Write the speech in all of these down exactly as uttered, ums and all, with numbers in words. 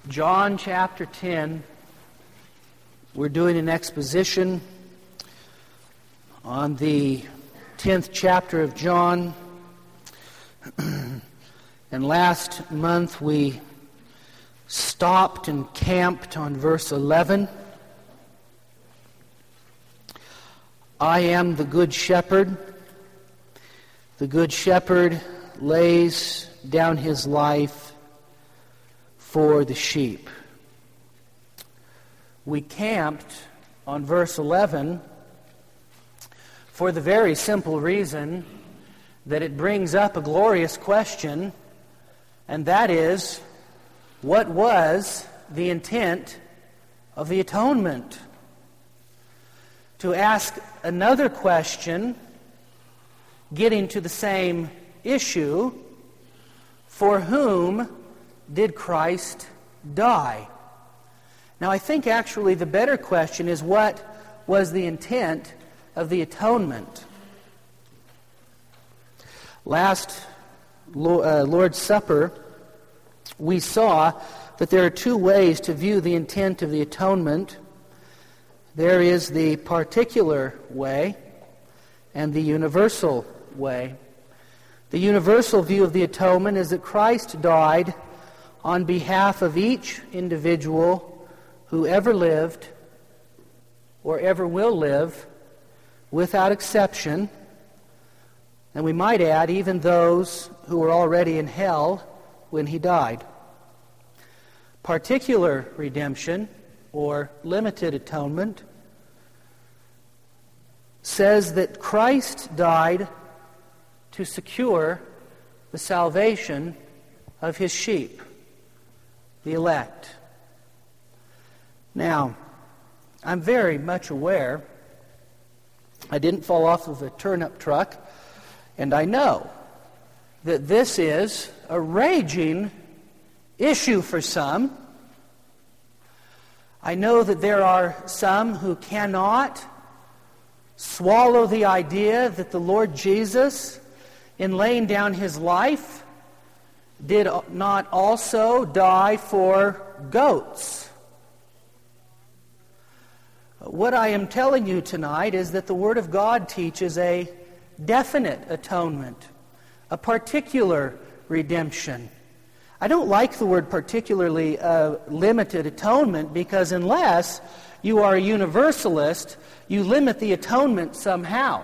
John chapter ten. We're doing an exposition on the tenth chapter of John. And last month we stopped and camped on verse eleven. I am the good shepherd. The good shepherd lays down his life for the sheep. We camped on verse eleven for the very simple reason that it brings up a glorious question, and that is, what was the intent of the atonement? To ask another question, getting to the same issue, for whom did Christ die? Now, I think actually the better question is, what was the intent of the atonement? Last Lord's Supper, we saw that there are two ways to view the intent of the atonement. There is the particular way and the universal way. The universal view of the atonement is that Christ died on behalf of each individual who ever lived or ever will live, without exception. And we might add, even those who were already in hell when he died. Particular redemption, or limited atonement, says that Christ died to secure the salvation of his sheep, the elect. Now, I'm very much aware I didn't fall off of a turnip truck, and I know that this is a raging issue for some. I know that there are some who cannot swallow the idea that the Lord Jesus, in laying down his life, did not also die for goats. What I am telling you tonight is that the Word of God teaches a definite atonement, a particular redemption. I don't like the word particularly uh, limited atonement, because unless you are a universalist, you limit the atonement somehow.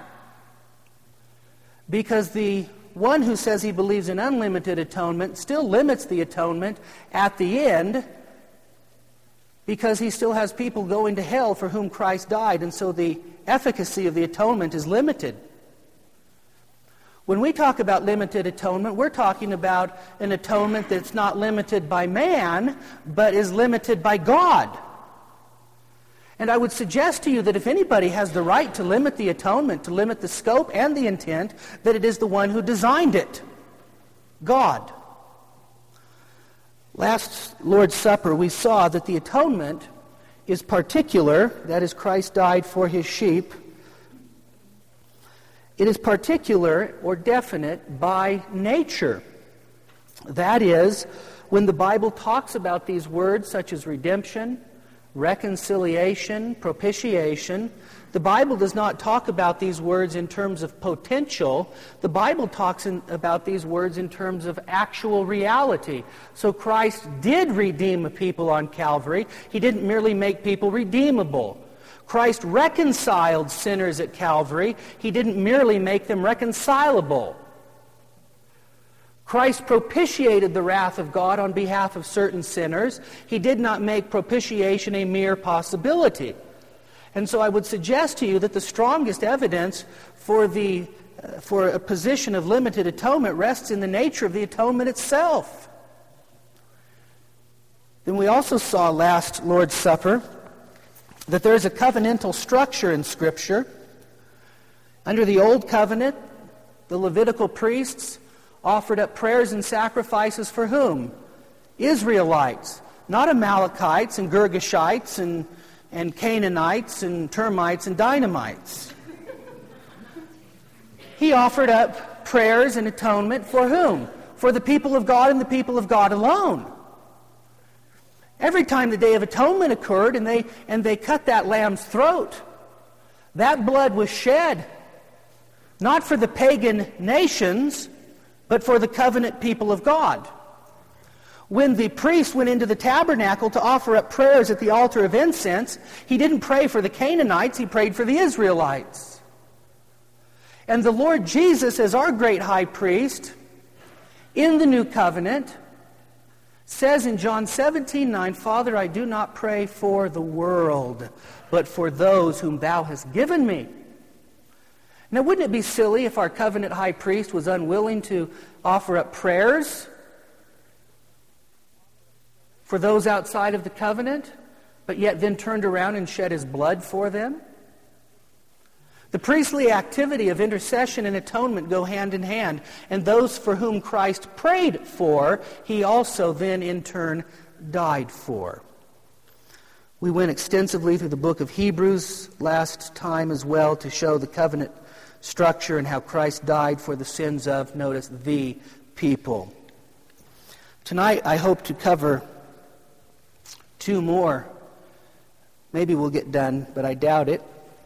Because the one who says he believes in unlimited atonement still limits the atonement at the end, because he still has people going to hell for whom Christ died, and so the efficacy of the atonement is limited. When we talk about limited atonement, we're talking about an atonement that's not limited by man, but is limited by God. And I would suggest to you that if anybody has the right to limit the atonement, to limit the scope and the intent, that it is the one who designed it, God. Last Lord's Supper, we saw that the atonement is particular, that is, Christ died for his sheep. It is particular or definite by nature. That is, when the Bible talks about these words such as redemption, reconciliation, propitiation, the Bible does not talk about these words in terms of potential. The Bible talks in, about these words in terms of actual reality. So Christ did redeem a people on Calvary. He didn't merely make people redeemable. Christ reconciled sinners at Calvary. He didn't merely make them reconcilable. Christ propitiated the wrath of God on behalf of certain sinners. He did not make propitiation a mere possibility. And so I would suggest to you that the strongest evidence for the uh, for a position of limited atonement rests in the nature of the atonement itself. Then we also saw last Lord's Supper that there is a covenantal structure in Scripture. Under the Old Covenant, the Levitical priests offered up prayers and sacrifices for whom? Israelites, not Amalekites and Girgashites and, and Canaanites and termites and dynamites. He offered up prayers and atonement for whom? For the people of God and the people of God alone. Every time the Day of Atonement occurred and they, and they cut that lamb's throat, that blood was shed, not for the pagan nations, but for the covenant people of God. When the priest went into the tabernacle to offer up prayers at the altar of incense, he didn't pray for the Canaanites, he prayed for the Israelites. And the Lord Jesus, as our great high priest, in the new covenant, says in John seventeen nine, Father, I do not pray for the world, but for those whom thou hast given me. Now, wouldn't it be silly if our covenant high priest was unwilling to offer up prayers for those outside of the covenant, but yet then turned around and shed his blood for them? The priestly activity of intercession and atonement go hand in hand, and those for whom Christ prayed for, he also then in turn died for. We went extensively through the book of Hebrews last time as well to show the covenant structure and how Christ died for the sins of, notice, the people. Tonight I hope to cover two more. Maybe we'll get done, but I doubt it.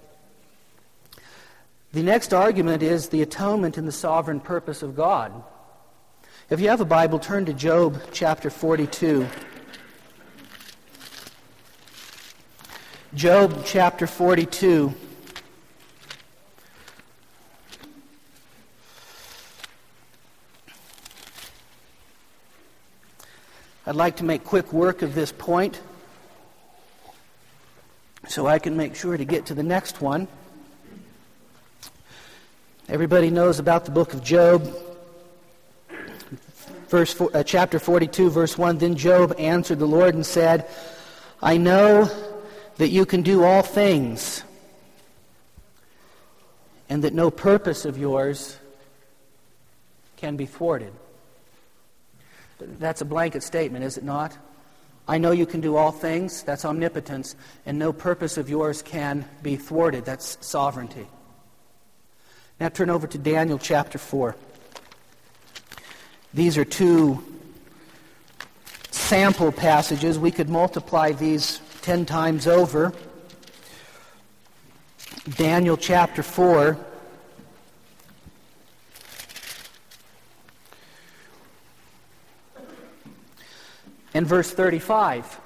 The next argument is the atonement and the sovereign purpose of God. If you have a Bible, turn to Job chapter forty-two. Job chapter forty-two. I'd like to make quick work of this point so I can make sure to get to the next one. Everybody knows about the book of Job. Verse four, uh, chapter forty-two, verse one, Then Job answered the Lord and said, I know that you can do all things, and that no purpose of yours can be thwarted. That's a blanket statement, is it not? I know you can do all things, that's omnipotence, and no purpose of yours can be thwarted, that's sovereignty. Now turn over to Daniel chapter four. These are two sample passages. We could multiply these ten times over. Daniel chapter four. And verse thirty-five.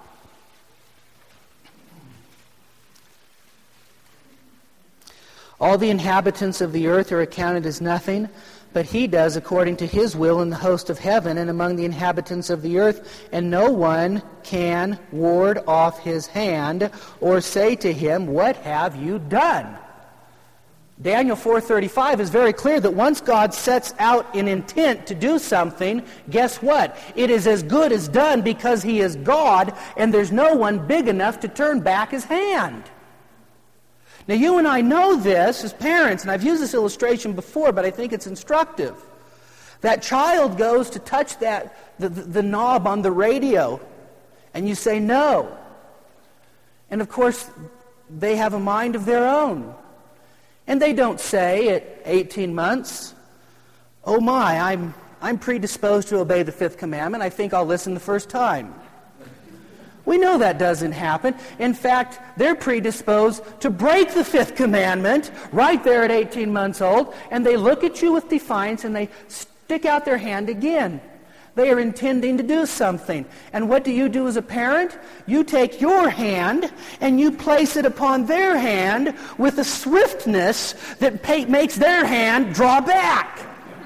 All the inhabitants of the earth are accounted as nothing, but he does according to his will in the host of heaven and among the inhabitants of the earth, and no one can ward off his hand or say to him, What have you done? Daniel four thirty-five is very clear that once God sets out an intent to do something, guess what? It is as good as done because he is God, and there's no one big enough to turn back his hand. Now, you and I know this as parents, and I've used this illustration before, but I think it's instructive. That child goes to touch that the, the, the knob on the radio, and you say no. And of course, they have a mind of their own. And they don't say at eighteen months, oh my, I'm, I'm predisposed to obey the fifth commandment. I think I'll listen the first time. We know that doesn't happen. In fact, they're predisposed to break the fifth commandment right there at eighteen months old, and they look at you with defiance and they stick out their hand again. They are intending to do something. And what do you do as a parent? You take your hand and you place it upon their hand with a swiftness that pa- makes their hand draw back.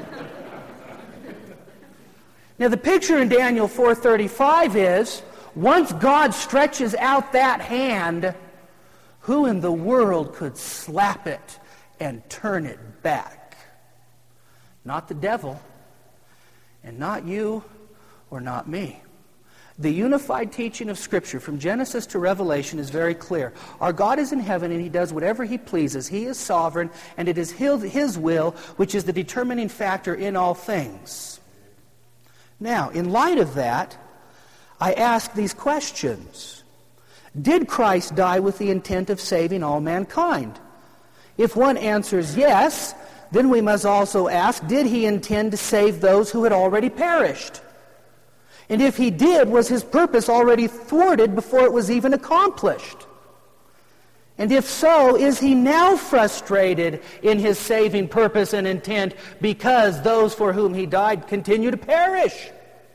Now the picture in Daniel four thirty-five is, once God stretches out that hand, who in the world could slap it and turn it back? Not the devil, and not you, or not me. The unified teaching of Scripture from Genesis to Revelation is very clear. Our God is in heaven and he does whatever he pleases. He is sovereign, and it is his will which is the determining factor in all things. Now, in light of that, I ask these questions. Did Christ die with the intent of saving all mankind? If one answers yes, then we must also ask, did he intend to save those who had already perished? And if he did, was his purpose already thwarted before it was even accomplished? And if so, is he now frustrated in his saving purpose and intent because those for whom he died continue to perish?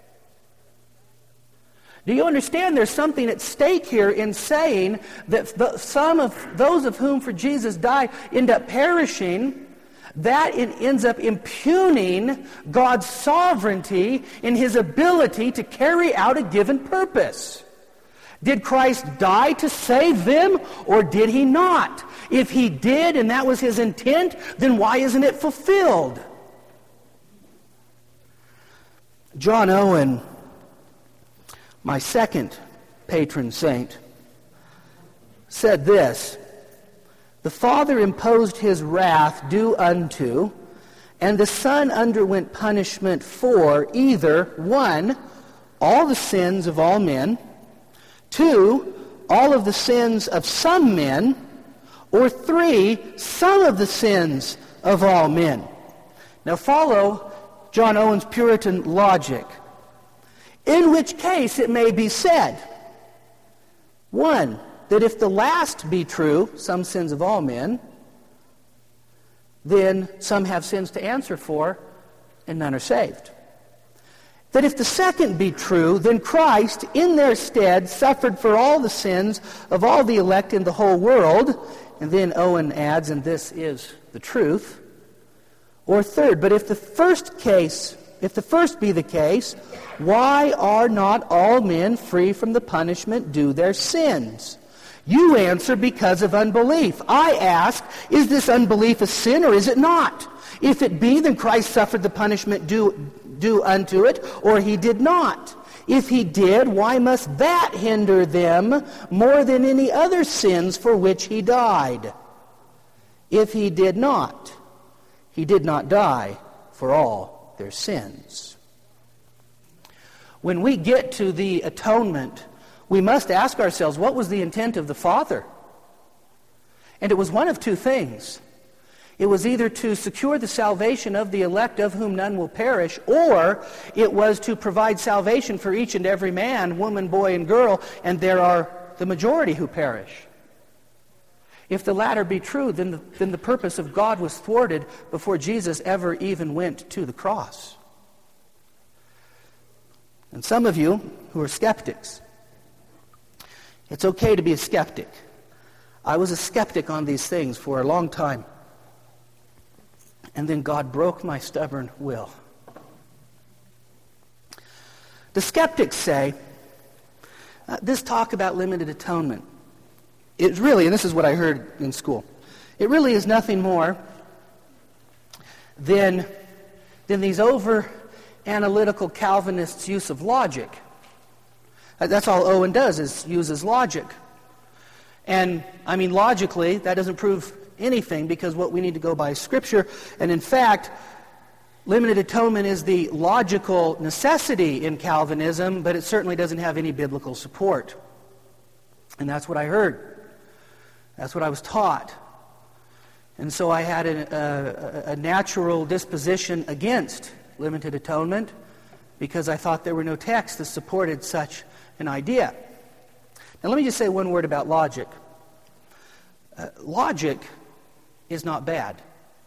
Do you understand there's something at stake here in saying that the, some of those of whom for Jesus died end up perishing? That it ends up impugning God's sovereignty in his ability to carry out a given purpose. Did Christ die to save them, or did he not? If he did, and that was his intent, then why isn't it fulfilled? John Owen, my second patron saint, said this: "The Father imposed his wrath due unto, and the Son underwent punishment for either, one, all the sins of all men, two, all of the sins of some men, or three, some of the sins of all men." Now follow John Owen's Puritan logic. In which case it may be said, one, that if the last be true, some sins of all men, then some have sins to answer for, and none are saved. That if the second be true, then Christ, in their stead, suffered for all the sins of all the elect in the whole world. And then Owen adds, and this is the truth. Or third, but if the first case, if the first be the case, why are not all men free from the punishment due their sins? You answer, because of unbelief. I ask, is this unbelief a sin or is it not? If it be, then Christ suffered the punishment due, due unto it, or he did not. If he did, why must that hinder them more than any other sins for which he died? If he did not, he did not die for all their sins. When we get to the atonement, we must ask ourselves, what was the intent of the Father? And it was one of two things. It was either to secure the salvation of the elect, of whom none will perish, or it was to provide salvation for each and every man, woman, boy, and girl, and there are the majority who perish. If the latter be true, then the, then the purpose of God was thwarted before Jesus ever even went to the cross. And some of you who are skeptics, it's okay to be a skeptic. I was a skeptic on these things for a long time. And then God broke my stubborn will. The skeptics say, uh, this talk about limited atonement, it really, and this is what I heard in school, it really is nothing more than, than these over-analytical Calvinists' use of logic. That's all Owen does, is uses logic. And, I mean, logically, that doesn't prove anything, because what we need to go by is Scripture. And in fact, limited atonement is the logical necessity in Calvinism, but it certainly doesn't have any biblical support. And that's what I heard. That's what I was taught. And so I had a, a, a natural disposition against limited atonement, because I thought there were no texts that supported such an idea. Now let me just say one word about logic. Uh, logic is not bad.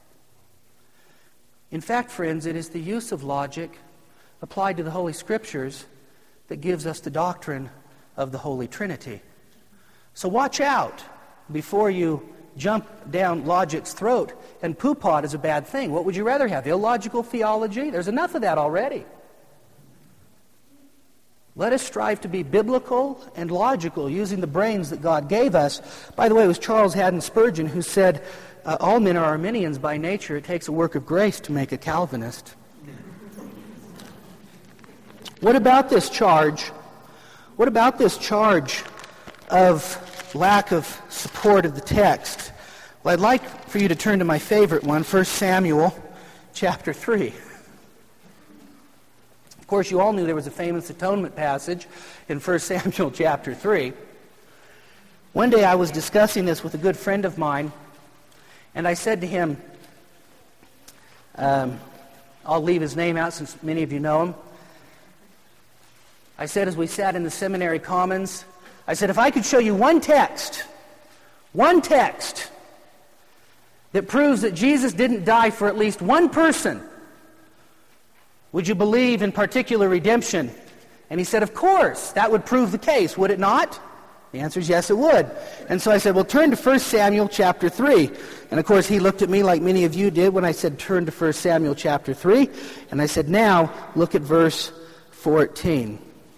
In fact, friends, it is the use of logic applied to the Holy Scriptures that gives us the doctrine of the Holy Trinity. So watch out before you jump down logic's throat and poo-paw is a bad thing. What would you rather have? Illogical theology? There's enough of that already. Let us strive to be biblical and logical, using the brains that God gave us. By the way, it was Charles Haddon Spurgeon who said, uh, all men are Arminians by nature. It takes a work of grace to make a Calvinist. What about this charge? What about this charge of lack of support of the text? Well, I'd like for you to turn to my favorite one, First Samuel chapter three. Of course, you all knew there was a famous atonement passage in First Samuel chapter three. One day I was discussing this with a good friend of mine, and I said to him, um, I'll leave his name out since many of you know him. I said as we sat in the seminary commons, I said, if I could show you one text, one text that proves that Jesus didn't die for at least one person, would you believe in particular redemption? And he said, of course, that would prove the case, would it not? The answer is yes, it would. And so I said, well, turn to First Samuel chapter three. And of course, he looked at me like many of you did when I said turn to First Samuel chapter three. And I said, now look at verse fourteen.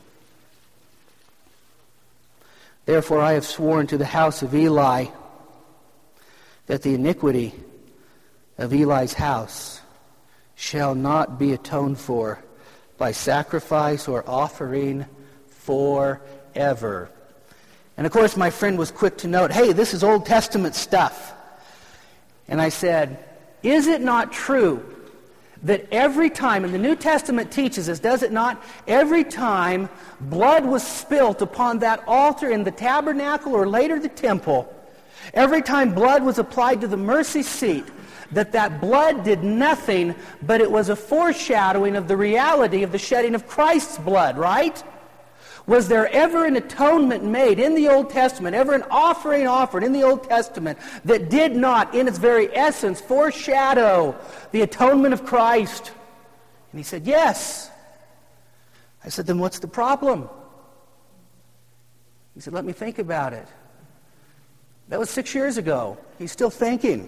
Therefore I have sworn to the house of Eli that the iniquity of Eli's house shall not be atoned for by sacrifice or offering forever. And of course my friend was quick to note, hey, this is Old Testament stuff. And I said, is it not true that every time, and the New Testament teaches us, does it not? Every time blood was spilt upon that altar in the tabernacle or later the temple, every time blood was applied to the mercy seat, that that blood did nothing, but it was a foreshadowing of the reality of the shedding of Christ's blood, right? Was there ever an atonement made in the Old Testament, ever an offering offered in the Old Testament that did not, in its very essence, foreshadow the atonement of Christ? And he said, yes. I said, then what's the problem? He said, let me think about it. That was six years ago. He's still thinking.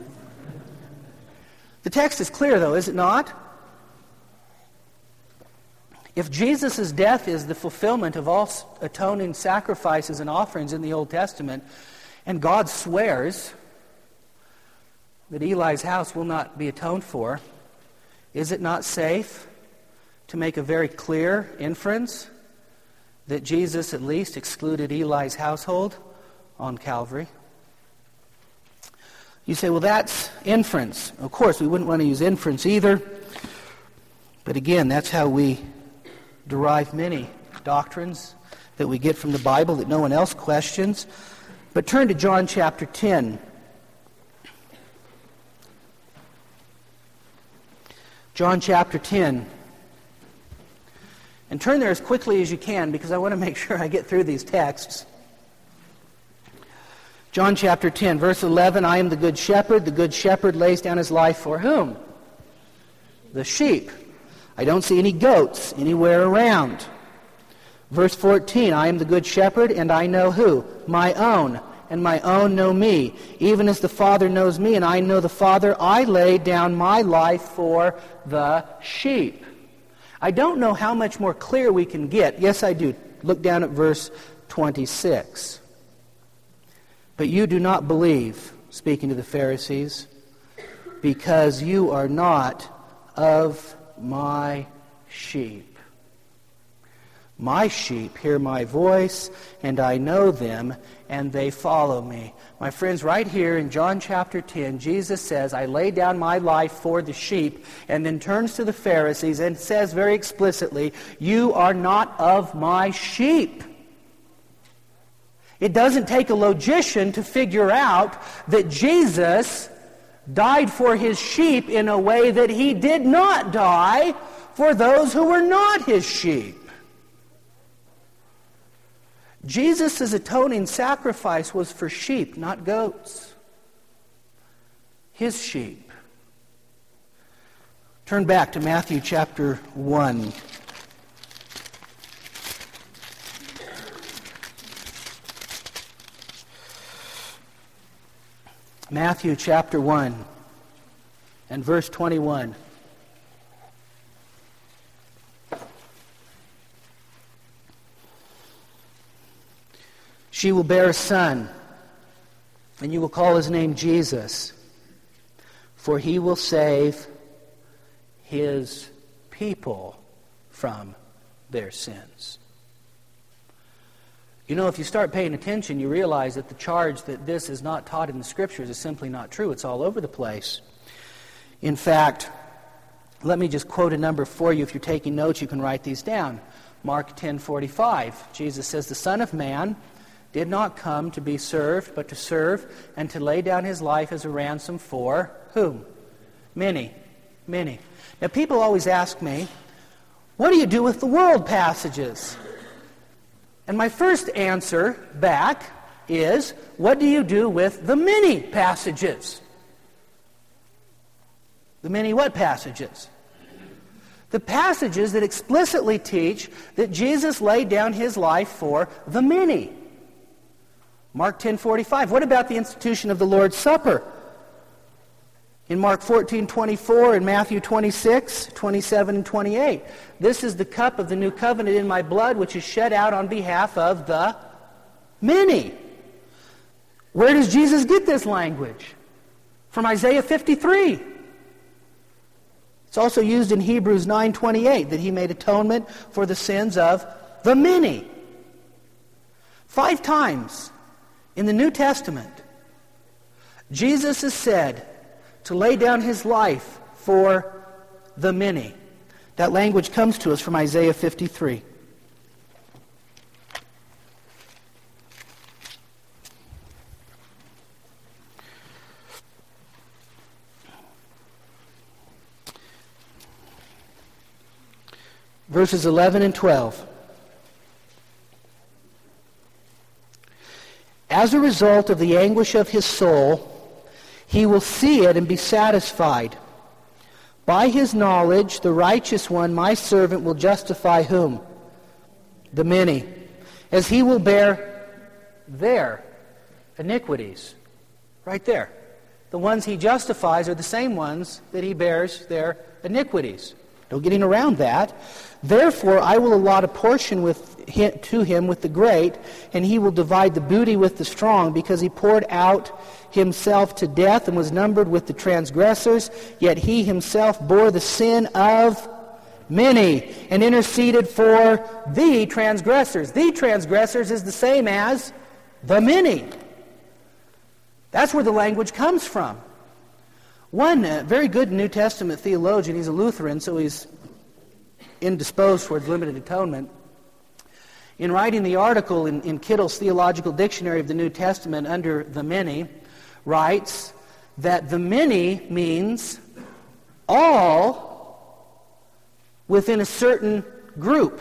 The text is clear, though, is it not? If Jesus' death is the fulfillment of all atoning sacrifices and offerings in the Old Testament, and God swears that Eli's house will not be atoned for, is it not safe to make a very clear inference that Jesus at least excluded Eli's household on Calvary? You say, well, that's inference. Of course, we wouldn't want to use inference either. But again, that's how we derive many doctrines that we get from the Bible that no one else questions. But turn to John chapter ten. John chapter ten. And turn there as quickly as you can because I want to make sure I get through these texts. John chapter ten, verse eleven, I am the good shepherd. The good shepherd lays down his life for whom? The sheep. I don't see any goats anywhere around. Verse fourteen, I am the good shepherd, and I know who? My own, and my own know me. Even as the Father knows me, and I know the Father, I lay down my life for the sheep. I don't know how much more clear we can get. Yes, I do. Look down at verse twenty-six. But you do not believe, speaking to the Pharisees, because you are not of my sheep. My sheep hear my voice, and I know them, and they follow me. My friends, right here in John chapter ten, Jesus says, I lay down my life for the sheep, and then turns to the Pharisees and says very explicitly, you are not of my sheep. It doesn't take a logician to figure out that Jesus died for his sheep in a way that he did not die for those who were not his sheep. Jesus' atoning sacrifice was for sheep, not goats. His sheep. Turn back to Matthew chapter one. Matthew chapter one and verse twenty-one. She will bear a son, and you will call his name Jesus, for he will save his people from their sins. You know, if you start paying attention, you realize that the charge that this is not taught in the Scriptures is simply not true. It's all over the place. In fact, let me just quote a number for you. If you're taking notes, you can write these down. Mark ten forty-five. Jesus says, the Son of Man did not come to be served, but to serve and to lay down his life as a ransom for whom? Many. Many. Now, people always ask me, What do you do with the world passages? And my first answer back is, what do you do with the many passages? The many what passages? The passages that explicitly teach that Jesus laid down his life for the many. Mark ten forty-five. What about the institution of the Lord's Supper? In Mark fourteen twenty-four and Matthew twenty-six, twenty-seven, and twenty-eight. This is the cup of the new covenant in my blood, which is shed out on behalf of the many. Where does Jesus get this language? From Isaiah fifty-three. It's also used in Hebrews nine twenty-eight, that he made atonement for the sins of the many. Five times in the New Testament, Jesus is said to lay down his life for the many. That language comes to us from Isaiah fifty-three. Verses eleven and twelve. As a result of the anguish of his soul, he will see it and be satisfied. By his knowledge, the righteous one, my servant, will justify whom? The many. As he will bear their iniquities. Right there. The ones he justifies are the same ones that he bears their iniquities. No getting around that. Therefore, I will allot a portion with him, to him with the great, and he will divide the booty with the strong, because he poured out himself to death and was numbered with the transgressors, yet he himself bore the sin of many and interceded for the transgressors. The transgressors is the same as the many. That's where the language comes from. One uh, very good New Testament theologian, he's a Lutheran, so he's indisposed towards limited atonement. In writing the article in, in Kittle's Theological Dictionary of the New Testament under the many, writes that the many means all within a certain group.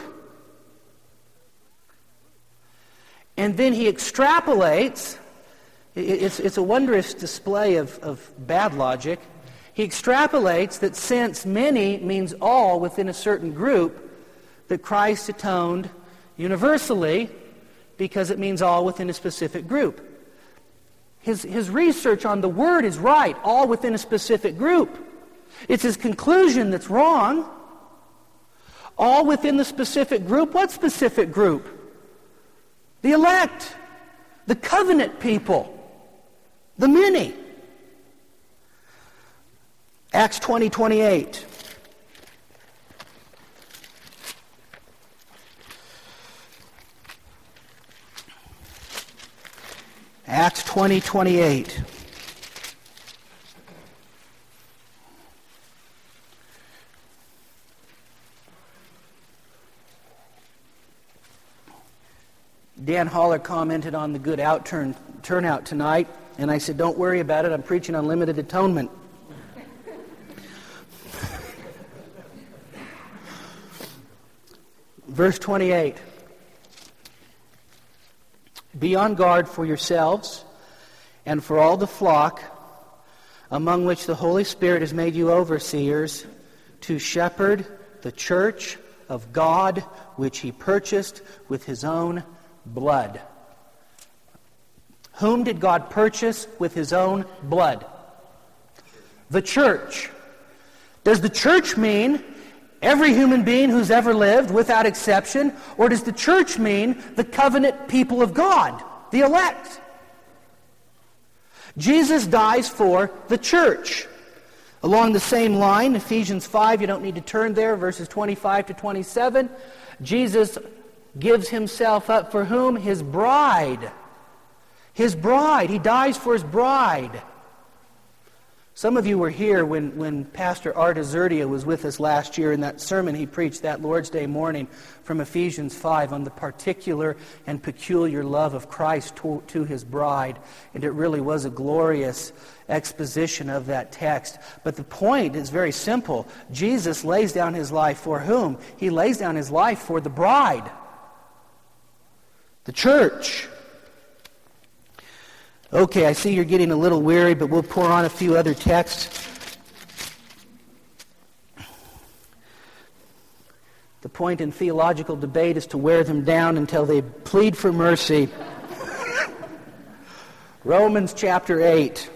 And then he extrapolates. It's, it's a wondrous display of, of bad logic. He extrapolates that since many means all within a certain group, that Christ atoned universally because it means all within a specific group. His, his research on the word is right, all within a specific group. It's his conclusion that's wrong. All within the specific group. What specific group? The elect. The covenant people. The many. Acts twenty twenty-eight. Acts twenty twenty-eight. Dan Holler commented on the good outturn turnout tonight, and I said, don't worry about it, I'm preaching on limited atonement. Verse twenty-eight. Be on guard for yourselves and for all the flock among which the Holy Spirit has made you overseers to shepherd the church of God which he purchased with his own blood. Whom did God purchase with his own blood? The church. Does the church mean every human being who's ever lived, without exception, or does the church mean the covenant people of God, the elect? Jesus dies for the church. Along the same line, Ephesians five, you don't need to turn there, verses twenty-five to twenty-seven, Jesus gives himself up for whom? His bride. His bride. He dies for his bride. Some of you were here when, when Pastor Art Azurdia was with us last year in that sermon he preached that Lord's Day morning from Ephesians five on the particular and peculiar love of Christ to, to His bride. And it really was a glorious exposition of that text. But the point is very simple. Jesus lays down His life for whom? He lays down His life for the bride, the church. Okay, I see you're getting a little weary, but we'll pour on a few other texts. The point in theological debate is to wear them down until they plead for mercy. Romans chapter eight.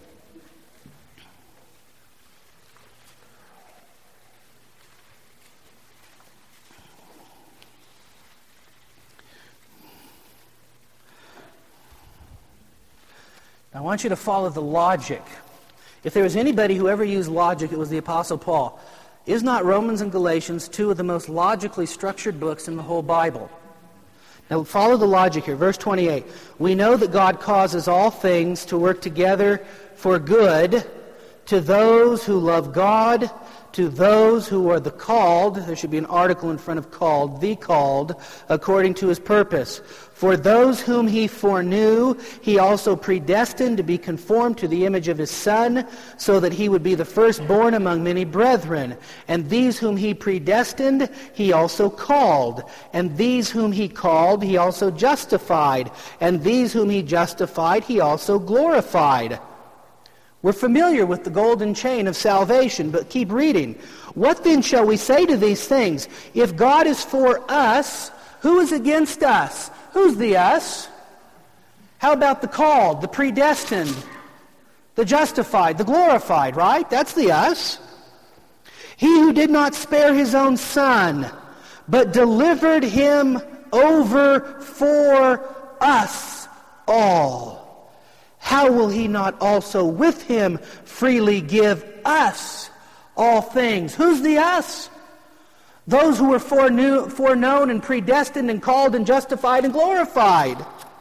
I want you to follow the logic. If there was anybody who ever used logic, it was the Apostle Paul. Is not Romans and Galatians two of the most logically structured books in the whole Bible? Now follow the logic here. Verse twenty-eight. We know that God causes all things to work together for good to those who love God, to those who are the called. There should be an article in front of called, the called, according to His purpose. For those whom He foreknew, He also predestined to be conformed to the image of His Son, so that He would be the firstborn among many brethren. And these whom He predestined, He also called. And these whom He called, He also justified. And these whom He justified, He also glorified. We're familiar with the golden chain of salvation, but keep reading. What then shall we say to these things? If God is for us, who is against us? Who's the us? How about the called, the predestined, the justified, the glorified, right? That's the us. He who did not spare His own Son, but delivered Him over for us all, how will He not also with Him freely give us all things? Who's the us? Those who were foreknew, foreknown and predestined and called and justified and glorified.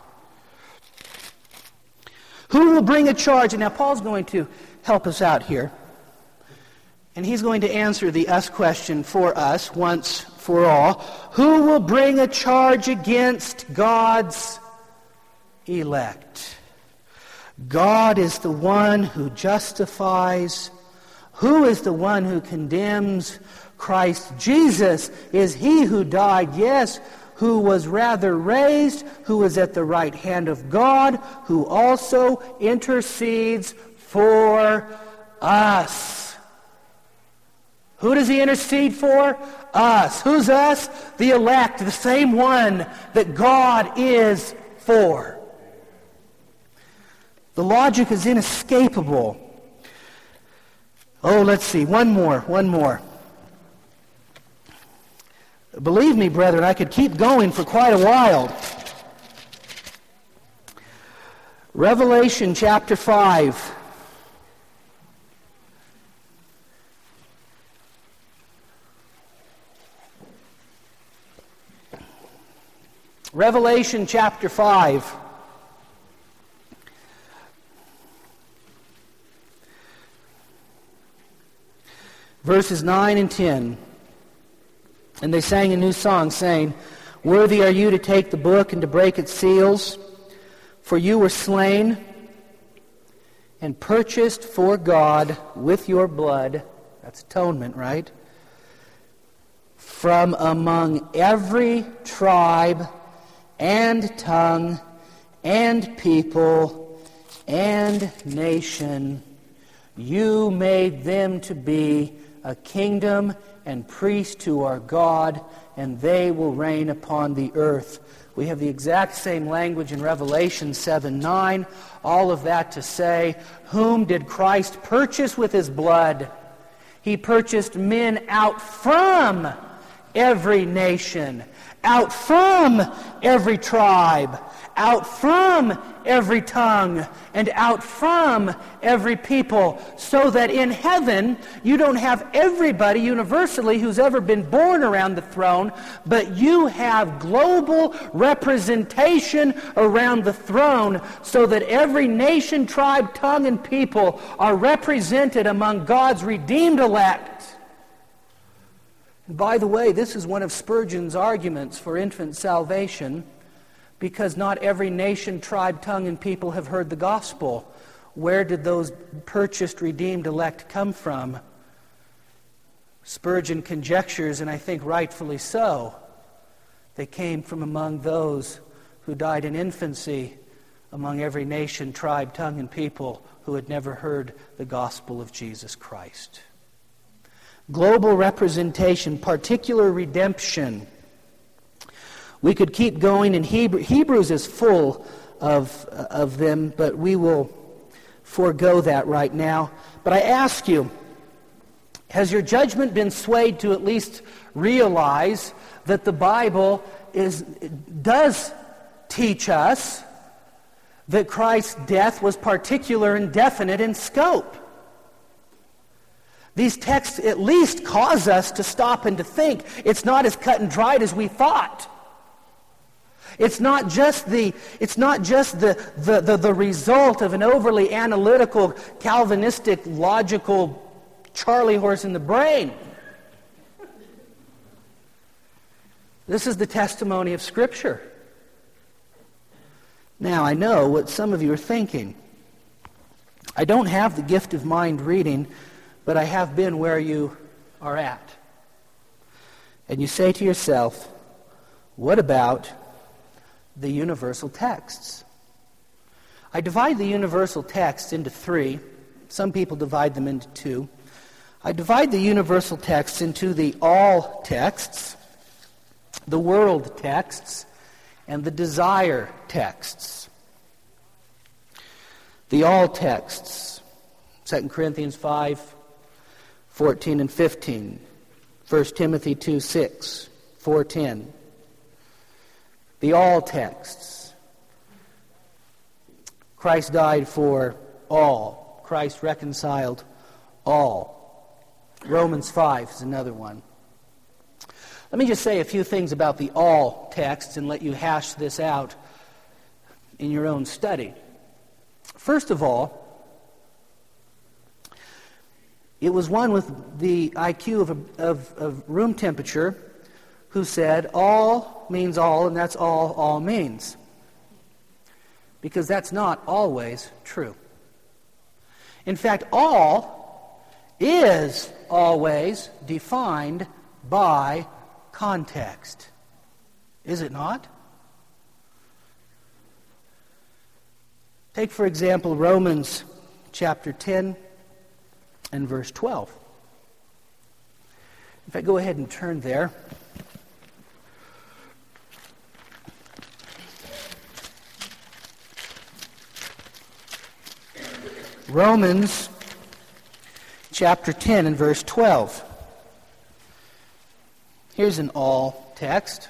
Who will bring a charge? And now Paul's going to help us out here. And he's going to answer the us question for us once for all. Who will bring a charge against God's elect? God is the one who justifies. Who is the one who condemns? Christ Jesus is He who died, yes, who was rather raised, who is at the right hand of God, who also intercedes for us. Who does He intercede for? Us. Who's us? The elect, the same one that God is for. The logic is inescapable. Oh, let's see. One more. One more. Believe me, brethren, I could keep going for quite a while. Revelation chapter five. Revelation chapter five. Verses nine and ten. And they sang a new song, saying, Worthy are you to take the book and to break its seals, for you were slain and purchased for God with your blood, that's atonement, right? From among every tribe and tongue and people and nation, you made them to be a kingdom and priests to our God, and they will reign upon the earth. We have the exact same language in Revelation seven nine. All of that to say, whom did Christ purchase with His blood? He purchased men out from every nation, out from every tribe, out from every tongue, and out from every people, so that in heaven you don't have everybody universally who's ever been born around the throne, but you have global representation around the throne, so that every nation, tribe, tongue, and people are represented among God's redeemed elect. And by the way, this is one of Spurgeon's arguments for infant salvation, because not every nation, tribe, tongue, and people have heard the gospel. Where did those purchased, redeemed elect come from? Spurgeon conjectures, and I think rightfully so, they came from among those who died in infancy, among every nation, tribe, tongue, and people who had never heard the gospel of Jesus Christ. Global representation, particular redemption. We could keep going in Hebrew. Hebrews is full of, of them, but we will forego that right now. But I ask you, has your judgment been swayed to at least realize that the Bible is does teach us that Christ's death was particular and definite in scope? These texts at least cause us to stop and to think it's not as cut and dried as we thought. It's not just the it's not just the, the, the, the result of an overly analytical, Calvinistic, logical Charlie horse in the brain. This is the testimony of Scripture. Now, I know what some of you are thinking. I don't have the gift of mind reading, but I have been where you are at. And you say to yourself, what about the universal texts? I divide the universal texts into three. Some people divide them into two. I divide the universal texts into the all texts, the world texts, and the desire texts. The all texts, Second Corinthians five, fourteen and fifteen, First Timothy two, six, four, ten. The all texts. Christ died for all. Christ reconciled all. Romans five is another one. Let me just say a few things about the all texts and let you hash this out in your own study. First of all, it was one with the I Q of, of, of room temperature who said all means all, and that's all all means. Because that's not always true. In fact, all is always defined by context. Is it not? Take, for example, Romans chapter ten and verse twelve. If I go ahead and turn there. Romans chapter ten and verse twelve. Here's an all text.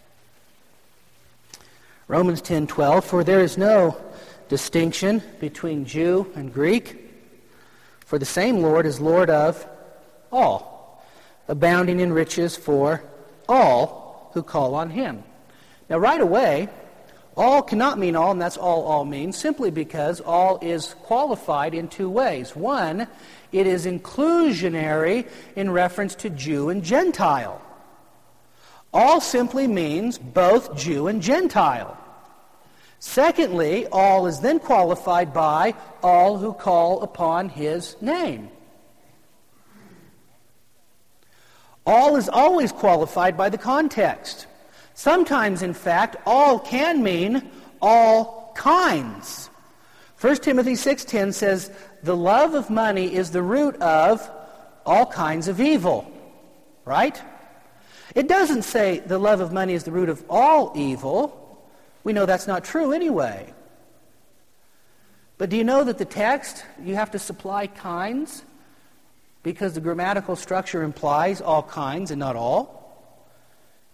Romans ten twelve. For there is no distinction between Jew and Greek, for the same Lord is Lord of all, abounding in riches for all who call on Him. Now right away, all cannot mean all, and that's all all means, simply because all is qualified in two ways. One, it is inclusionary in reference to Jew and Gentile. All simply means both Jew and Gentile. Secondly, all is then qualified by all who call upon His name. All is always qualified by the context. Sometimes, in fact, all can mean all kinds. First Timothy six ten says, the love of money is the root of all kinds of evil. Right? It doesn't say the love of money is the root of all evil. We know that's not true anyway. But do you know that the text, you have to supply kinds? Because the grammatical structure implies all kinds and not all.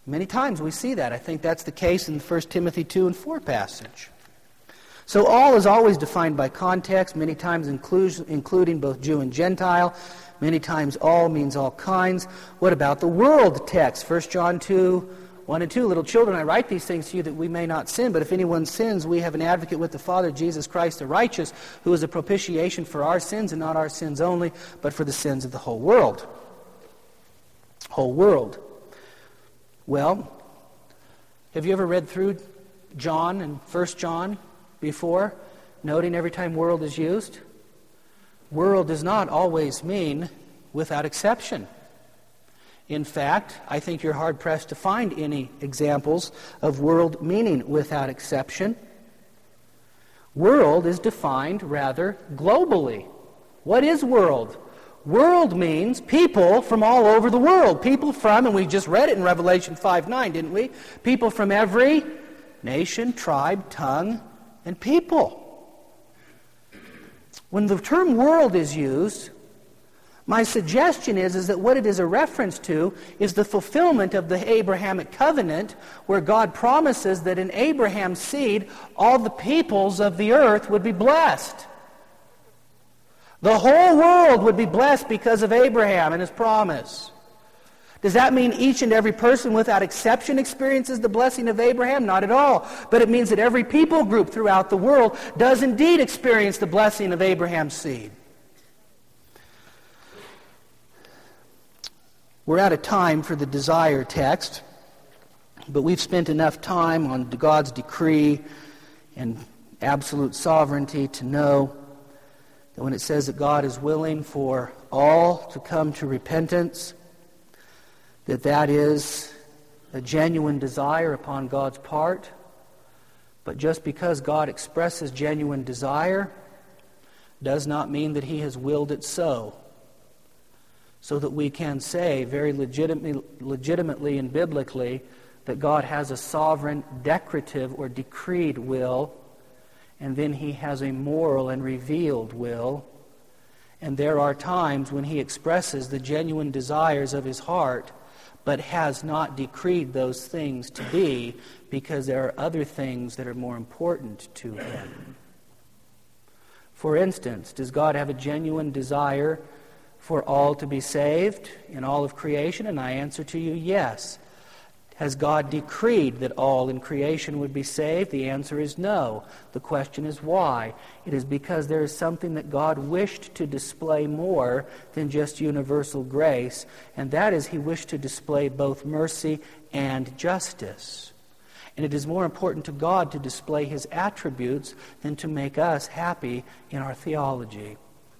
Many times we see that. I think that's the case in the First Timothy two and four passage. So all is always defined by context, many times inclu- including both Jew and Gentile. Many times all means all kinds. What about the world text? First John two, one and two. Little children, I write these things to you that we may not sin. But if anyone sins, we have an advocate with the Father, Jesus Christ the righteous, who is a propitiation for our sins, and not our sins only, but for the sins of the whole world. Whole world. Well, have you ever read through John and First John before, noting every time world is used? World does not always mean without exception. In fact, I think you're hard-pressed to find any examples of world meaning without exception. World is defined rather globally. What is world? World means people from all over the world. People from, and we just read it in Revelation five nine, didn't we? People from every nation, tribe, tongue, and people. When the term world is used, my suggestion is, is that what it is a reference to is the fulfillment of the Abrahamic covenant, where God promises that in Abraham's seed all the peoples of the earth would be blessed. The whole world would be blessed because of Abraham and his promise. Does that mean each and every person without exception experiences the blessing of Abraham? Not at all. But it means that every people group throughout the world does indeed experience the blessing of Abraham's seed. We're out of time for the desire text, but we've spent enough time on God's decree and absolute sovereignty to know that when it says that God is willing for all to come to repentance, that that is a genuine desire upon God's part. But just because God expresses genuine desire does not mean that He has willed it so. So that we can say very legitimately, legitimately and biblically that God has a sovereign, decretive, or decreed will, and then He has a moral and revealed will. And there are times when He expresses the genuine desires of His heart, but has not decreed those things to be, because there are other things that are more important to Him. For instance, does God have a genuine desire for all to be saved in all of creation? And I answer to you, yes. Has God decreed that all in creation would be saved? The answer is no. The question is why? It is because there is something that God wished to display more than just universal grace, and that is He wished to display both mercy and justice. And it is more important to God to display His attributes than to make us happy in our theology.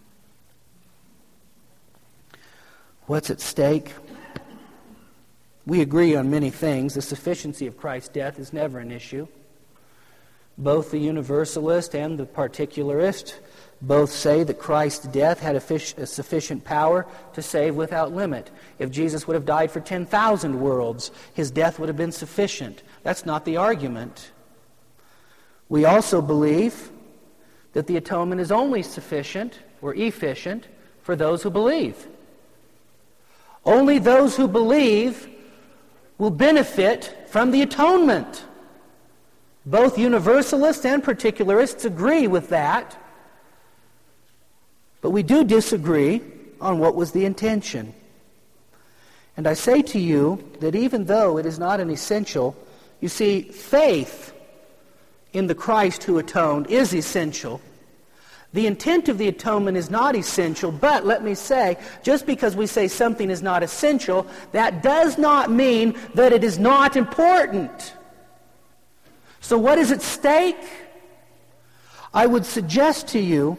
What's at stake? We agree on many things. The sufficiency of Christ's death is never an issue. Both the universalist and the particularist both say that Christ's death had a, fish, a sufficient power to save without limit. If Jesus would have died for ten thousand worlds, His death would have been sufficient. That's not the argument. We also believe that the atonement is only sufficient or efficient for those who believe. Only those who believe will benefit from the atonement. Both universalists and particularists agree with that. But we do disagree on what was the intention. And I say to you that even though it is not an essential, you see, faith in the Christ who atoned is essential. The intent of the atonement is not essential, but let me say, just because we say something is not essential, that does not mean that it is not important. So what is at stake? I would suggest to you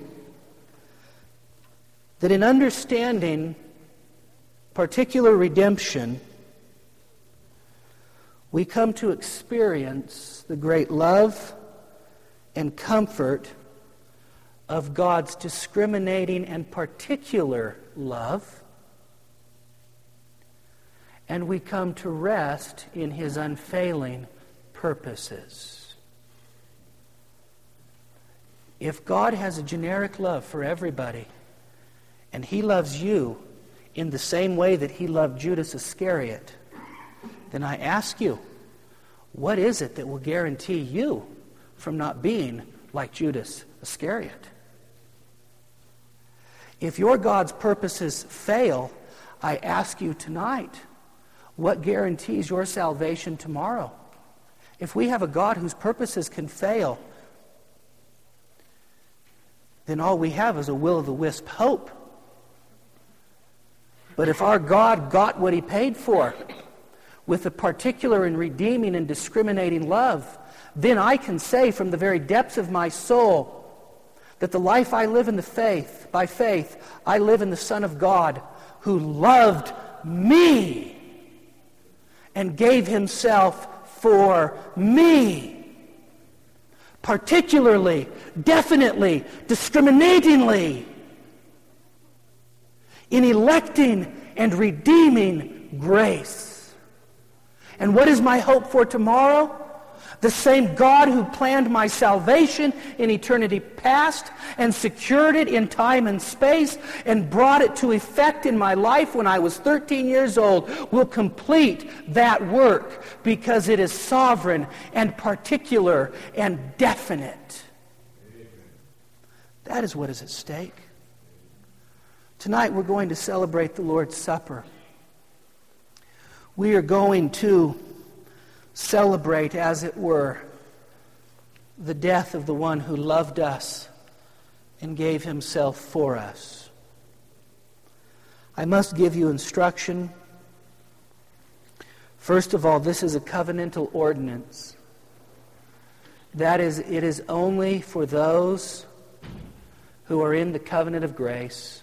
that in understanding particular redemption, we come to experience the great love and comfort of God's discriminating and particular love, and we come to rest in His unfailing purposes. If God has a generic love for everybody, and He loves you in the same way that He loved Judas Iscariot, then I ask you, what is it that will guarantee you from not being like Judas Iscariot? If your God's purposes fail, I ask you tonight, what guarantees your salvation tomorrow? If we have a God whose purposes can fail, then all we have is a will-o'-the-wisp hope. But if our God got what he paid for, with a particular and redeeming and discriminating love, then I can say from the very depths of my soul that the life I live in the faith, by faith, I live in the Son of God who loved me and gave himself for me. Particularly, definitely, discriminatingly, in electing and redeeming grace. And what is my hope for tomorrow? The same God who planned my salvation in eternity past and secured it in time and space and brought it to effect in my life when I was thirteen years old will complete that work because it is sovereign and particular and definite. That is what is at stake. Tonight we're going to celebrate the Lord's Supper. We are going to celebrate, as it were, the death of the one who loved us and gave himself for us. I must give you instruction. First of all, this is a covenantal ordinance. That is, it is only for those who are in the covenant of grace.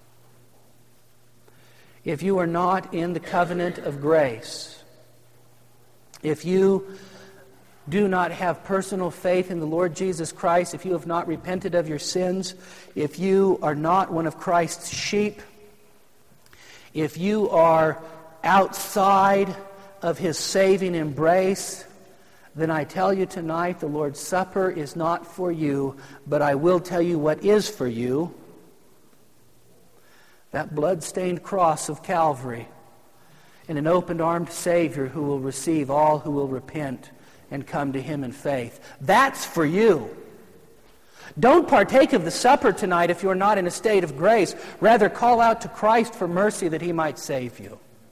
If you are not in the covenant of grace, if you do not have personal faith in the Lord Jesus Christ, if you have not repented of your sins, if you are not one of Christ's sheep, if you are outside of his saving embrace, then I tell you tonight the Lord's Supper is not for you, but I will tell you what is for you. That blood-stained cross of Calvary and an open-armed Savior who will receive all who will repent and come to him in faith. That's for you. Don't partake of the supper tonight if you're not in a state of grace. Rather, call out to Christ for mercy that he might save you.